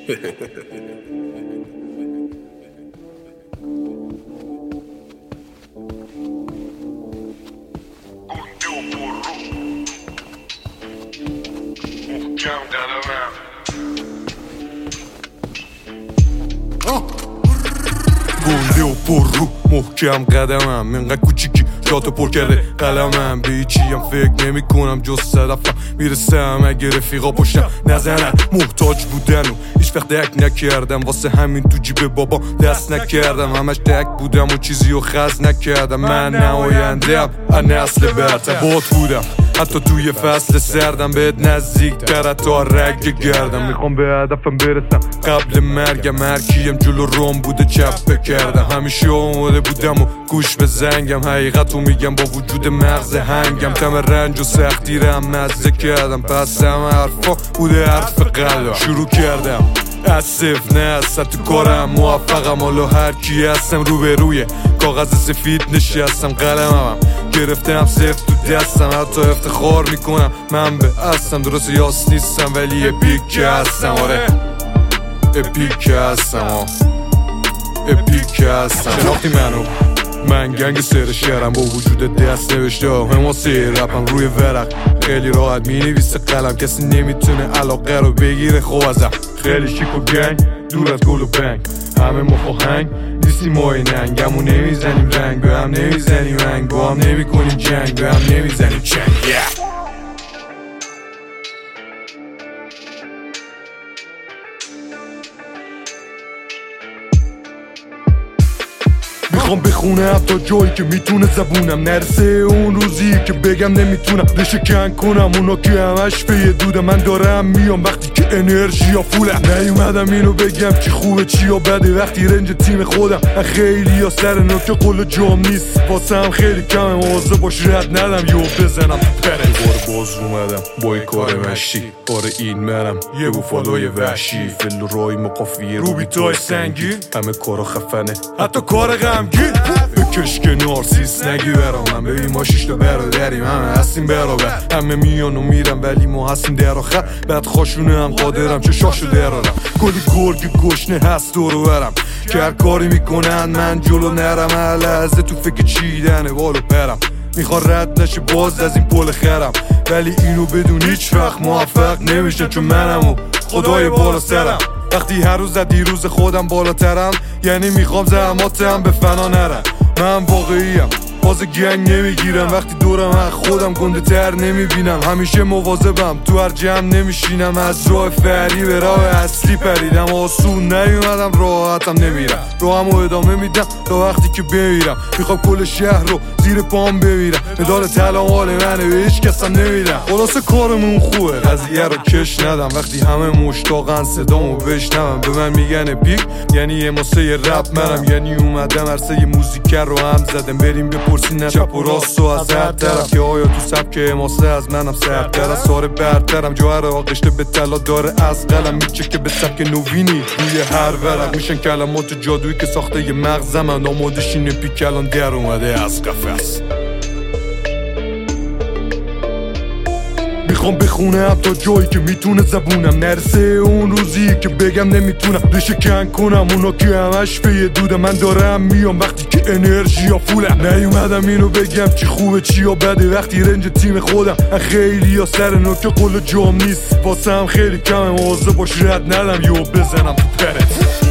گنده و پر رو محکم قدمم اینقدر کوچیکی جاتو پر کرده قلمم به هیچیم فکر نمی کنم جز صدفم میرسم اگه رفیقا پشتم نزنن محتاج بودن و هیچ وقت درک نکردم واسه همین تو جیب بابا دست نکردم همش درک بودم و چیزی رو خز نکردم من نمایندم از نسل برتر باد بودم حتی توی فصل سردم بهت نزدیک تر تا رگ گردم میخوام به هدفم برسم قبل مرگم هرکیم جلو روم بوده چپ کردم همیشه آماده بودم و گوش به زنگم حقیقتو میگم با وجود مغز هنگم تم رنج و سختی رو هم مزه کردم پس همه حرفا بوده حرف قلبم شروع کردم از صفر نه از سطح کارم موفقم حالا هرکی هستم رو به روی کاغذ سفید نشستم قلمم گرفتم صفر تو دستم حتی افتخار میکنم من به هستم درست یاس نیستم ولی اپیک هستم آره اپیک هستم اپیک هستم شناختی منو من گنگ سر شهرم با وجود دست نوشته حماسه رپم روی ورق خیلی راحت می نویسه قلم کسی نمیتونه علاقه رو بگیره خب ازم خیلی شیک و گنگ دور از گل و بنگ همه مخاهنگ نیستیم مای ننگ همو نمیزنیم رنگ به هم نمیزنیم رنگ با هم نمی کنیم جنگ به هم نمیزنیم چنگ میخوام بخونم تا جایی که میتونه زبونم نرسه اون روزی که بگم نمیتونم بشکن کنم اونا که همش به یه دوده من دارم میام وقتی که انرژی ها فولم نیومدم اینو بگم چی خوبه چی یا بده وقتی رنج تیم خودم خیلی یا سر نوکه قول جام نیست واسه هم خیلی کمه موازه باش رد ندم یو بزنم تو پره بار باز اومدم با این کار مشتی آره این منم یه بوفالوی وحشی فل و رای مقافیه روبیتای سنگین همه کارا خفنه حتی کار غمگین کشک نارسیس نگی برامم ببین ما شیشتا برادریم همه هستیم برابر همه میان و میرم ولی ما هستیم در آخر بعد خواشونه هم قادرم چه شاشو درارم کلی گرگ گشنه هست دورو برم که هر کاری میکنن من جلو نرم هر لحظه تو فکر چیدنه بالو پرم میخوان رد نشه باز از این پل خرم ولی اینو بدون هیچ وقت موفق نمیشن چون منم و خدای بالا سرم وقتی هر روز از دیروز خودم بالاترم یعنی میخوام زحماتم به فنا نرم من واقعیم باز گنگ نمیگیرم وقتی دورم از خودم گنده تر نمیبینم همیشه مواظبم تو هر جمع نمیشینم از راه فری به راه اصلی پریدم آسون نیومدم راحتم نمیرم راهمو ادامه میدم تا وقتی که بمیرم میخوام کل شهر رو زیر پام بمیرم مدال طلا مال منه به هیچ کسم نمیدم خلاصه کارمون خوبه قضیه رو کش ندم وقتی همه مشتاقن صدامو بشنوم به من میگن اپیک یعنی حماسه رپ منم یعنی اومدم عرصه موزیک رو هم زدم بریم بپرسین چپ و راست و از هر طرف که آیا تو سبک حماسه از منم سرتر از ساره برترم جوهر آغشته به طلا داره از قلم میچکه به سبک نوینی روی هر ورق میشن کلمات جادویی که ساخته ی مغزم آماده شین اپیک الان در اومده از قفس میخوام بخونم تا جایی که میتونه زبونم نرسه اون روزی که بگم نمیتونم بشکن کنم اونا که همش به یه دوده من دارم میام وقتی که انرژی ها فولم نیومدم اینو بگم چی خوبه چی یا بده وقتی رنج تیم خودم خیلی یا سر نوکه قول جام نیست واسه هم خیلی کمه موازه باش رد ندم یو بزنم تو پرت